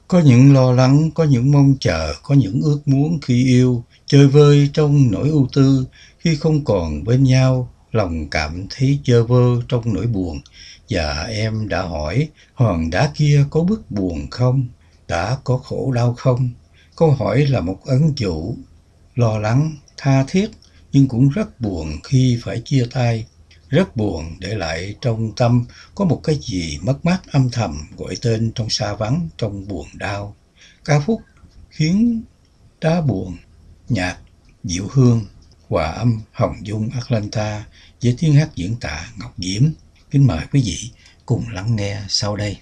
Có những lo lắng, có những mong chờ, có những ước muốn khi yêu, chơi vơi trong nỗi ưu tư, khi không còn bên nhau, lòng cảm thấy chơ vơ trong nỗi buồn. Và em đã hỏi, hòn đá kia có bức buồn không? Đã có khổ đau không? Câu hỏi là một ẩn dụ, lo lắng, tha thiết, nhưng cũng rất buồn khi phải chia tay. Rất buồn để lại trong tâm có một cái gì mất mát âm thầm gọi tên trong xa vắng, trong buồn đau. Ca khúc khiến đá buồn, nhạc Diệu Hương, hòa âm Hồng Dung Atlanta với tiếng hát diễn tả Ngọc Diễm. Kính mời quý vị cùng lắng nghe sau đây.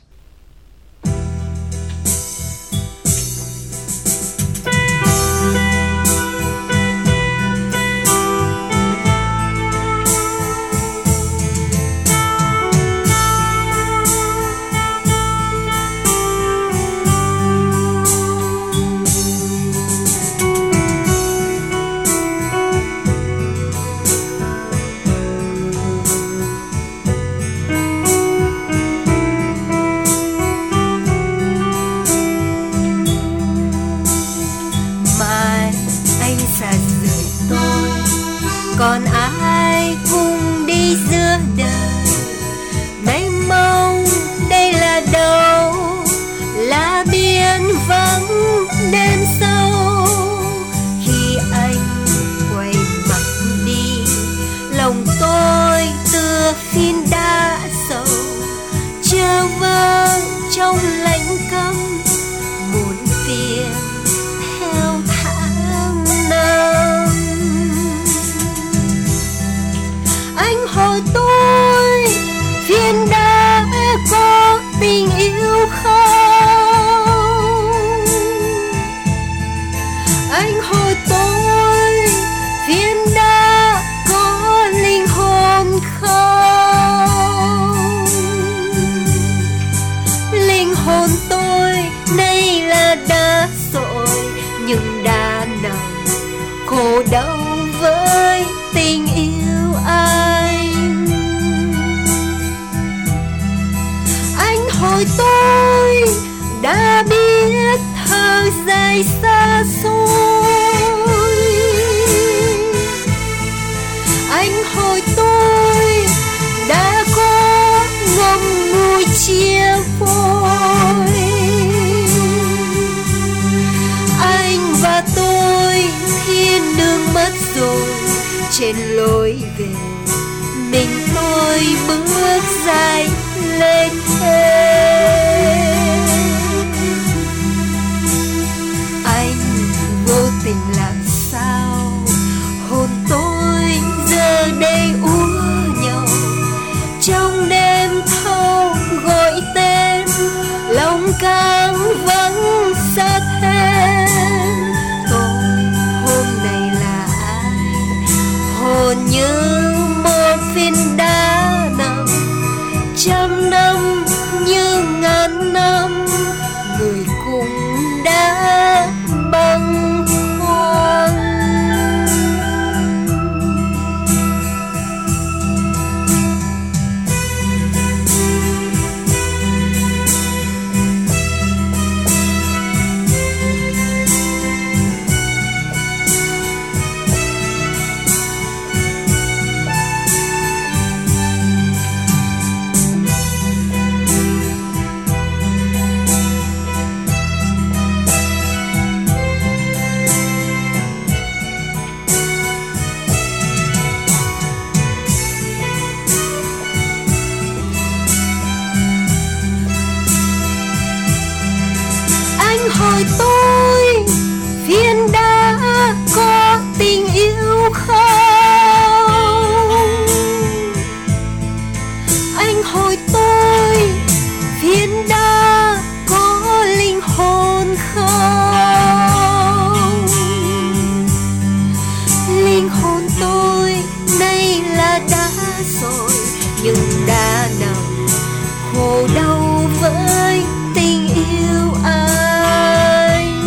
Còn ai cùng đi giữa đời, mênh mông đây là đâu, là biển vắng đêm sâu. Khi anh quay mặt đi, lòng tôi tựa phiến đá sầu, chờ vơ trong lạnh căm muộn phiền theo tháng năm. Anh hỏi tôi phiến đá có tình yêu không? Anh hỏi tôi phiến đá có linh hồn không? Linh hồn tôi nay là đá sỏi, nhưng đã nằm khổ đau với tình yêu anh. Anh hỏi tôi đã biết thở dài xa xôi. Anh hỏi tôi đã có ngậm ngùi chia phôi. Anh và tôi thiên đường mất rồi, trên lối về mình tôi bước dài lên thêm. Anh vô tình làm sao hồn tôi giờ đây úa nhau, trong đêm thâu gọi tên lòng càng vắng xa thêm. Tôi hôm nay là ai, hồn như một phiến đá nằm, trăm năm như ngàn năm, người cũng đã băng khoăn. Anh hỏi tôi phiến đá có tình yêu không? Anh hỏi tôi phiến đá có linh hồn không? Linh hồn tôi nay là đá rồi, nhưng đã nằm khổ đau với tình yêu anh.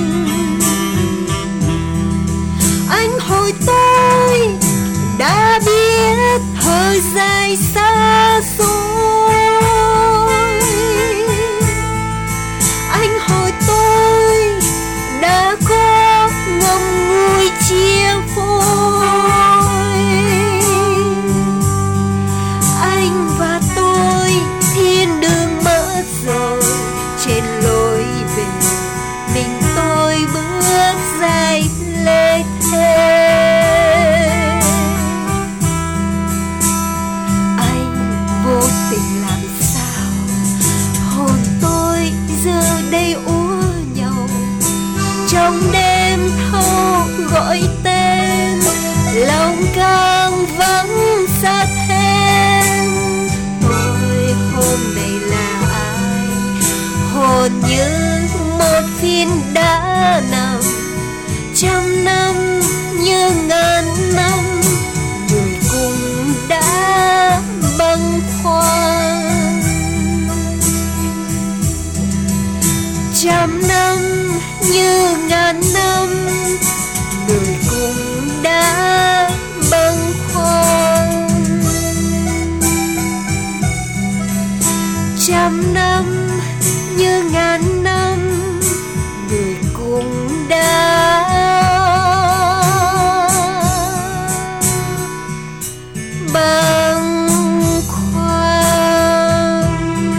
như một phiến đá nằm, trăm năm như ngàn năm, người cũng đã bâng khuâng. Trăm năm như ngàn năm, người cũng đã bâng khuâng. Trăm năm như ngàn năm, người cũng đã bâng khuâng.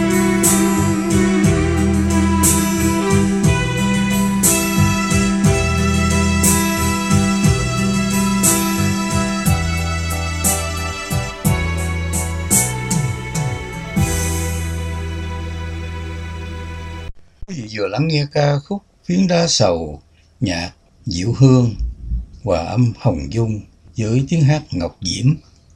Quý vị vừa lắng nghe ca khúc Phiến đá sầu, nhạc Diệu Hương, hòa âm Hồng Dung với tiếng hát Ngọc Diễm.